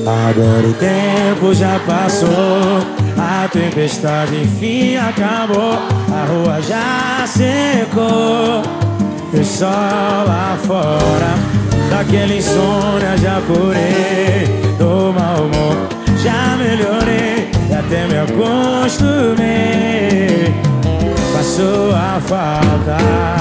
Agora o tempo já passou, a tempestade enfim acabou, a rua já secou, fez sol lá fora. Daquele insônia já curei, do mau humor já melhorei e até me acostumei. Passou a falta.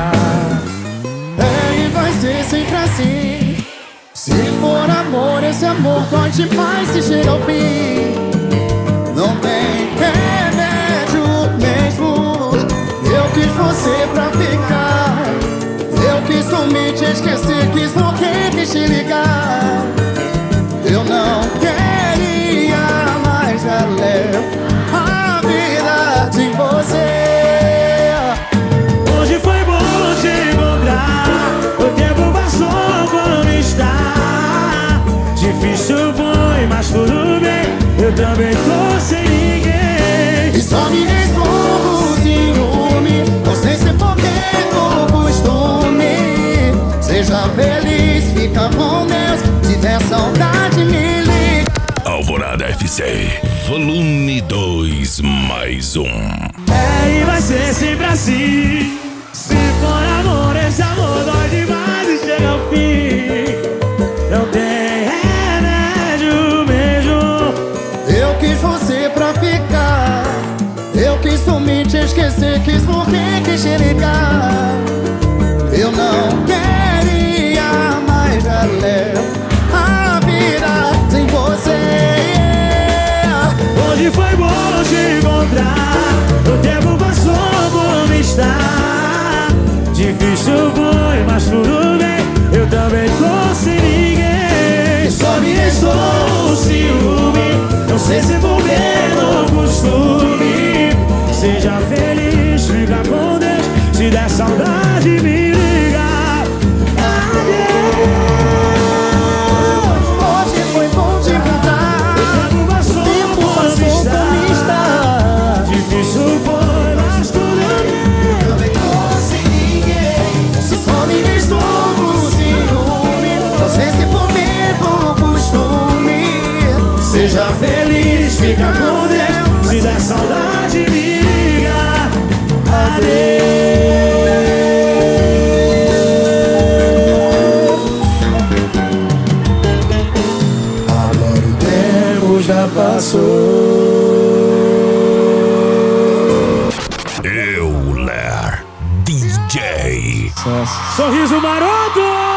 E vai ser sempre assim. Se for amor, esse amor pode mais se chega ao fim. Não tem remédio mesmo. Eu quis você pra ficar. Eu quis sumir, te esquecer, quis morrer, quis te ligar. Eu não queria mais, já levo a vida sem você. Hoje foi bom te encontrar, o tempo passou como está. Difícil foi, mas tudo bem, eu também tô sem ninguém. E só me restou o ciúme, não sei se porque do costume. Seja feliz, fica com Deus, se der saudade me liga. Alvorada FC, volume 2 mais 1. E vai ser sempre assim. Se for amor, esse amor dói demais e chega ao fim. Não tem remédio mesmo. Eu quis você pra ficar. Eu quis sumir, te esquecer, quis morrer, quis te ligar. Eu não queria mais, já levo a vida sem você. Hoje foi bom te encontrar, o tempo passou como está. Difícil foi, mas tudo bem, eu também tô sem ninguém. Só me restou o ciúme, não sei se por medo ou costume. Seja feliz, fica com Deus, se der saudade me liga. Adeus. Hoje foi bom te encontrar, O tempo passou como está. Difícil foi, mas tudo bem. também tô sem ninguém. Se só me restou o ciúme, não sei se por medo ou costume. Seja feliz, fica com Deus, se der saudade me liga. Adeus. Agora o tempo já passou. Euler DJ. Sorriso maroto.